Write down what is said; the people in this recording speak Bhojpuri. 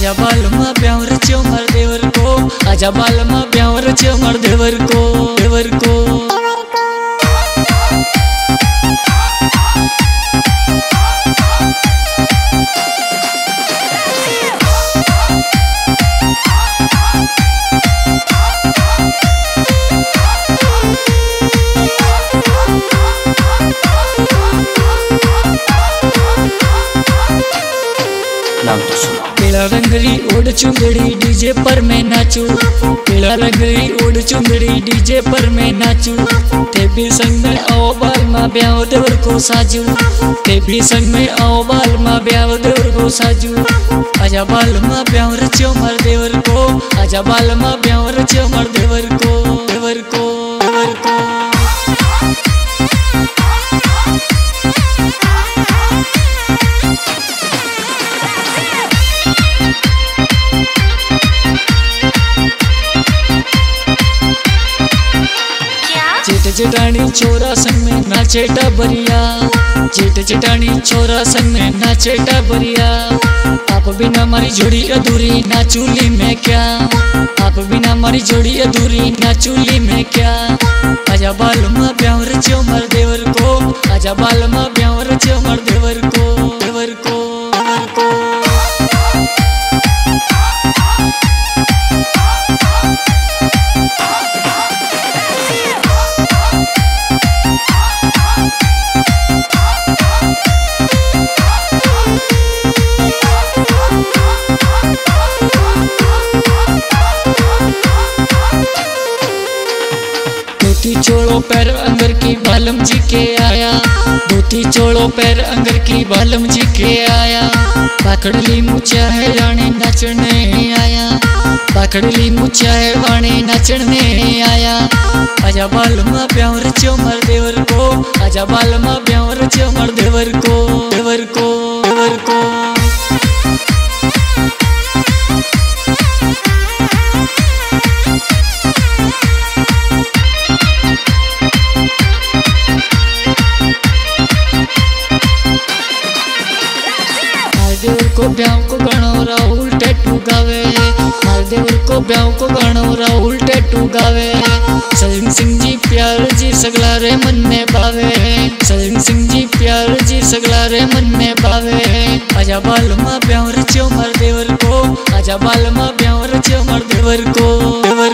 आजा बाल मा ब्याह रच्यो मार देवर को, आजा बाल मा ब्याह रच्यो मार देवर को, देवर को। पीला रंगरी ओढ़ चुंदड़ी डीजे पर मैं नाचू, पीला रंगरी ओढ़ चुंदड़ी डीजे पर मैं नाचू। ते भी संग में आओ बाल माँ ब्याह देवर को साजू, ते भी संग में आओ बाल माँ ब्याह देवर को साजू। आजा बाल माँ ब्याह रच्यो मार देवर को, आजा बाल माँ ब्याह रच्यो मार देवर को, देवर को, देवर को। जेठ जेठानी छोरा संग में नाचे टाबरिया, जेठ जेठानी छोरा संग में नाचे टाबरिया। आप बिना मारी जोड़ी अधूरी नाचूली में क्या, आप बिना मारी जोड़ी अधूरी नाचूली में क्या। आजा बाल माँ ब्याह रच्यो मार देवर को, आजा बाल माँ ब्याह रच्यो मार देवर को, देवर को, देवर को। धोती चोड़ो पैर अंगर की बालम जी के आया, धोती चोड़ो पैर अंगर की बालम जी के आया। पाखड़ली मुछा है रानी नाचने आया, पाखड़ली मुछा है रानी नाचने आया। आजा बाल माँ ब्याह रच्यो मार देवर को, आजा बाल माँ ब्याह रच्यो मार देवर को, देवर को, देवर को। देवर को ब्याह को गानो राहुल टैटू गावे, देवर को ब्याह को गानो राहुल टैटू गावे। सजन सिंह जी प्यार जी सगला रे मन में भावे, सजन सिंह जी प्यार जी सगला रे मन में भावे। आजा बाल माँ ब्याह रच्यो मार देवर को, आजा बाल माँ ब्याह रच्यो मार देवर को, देवर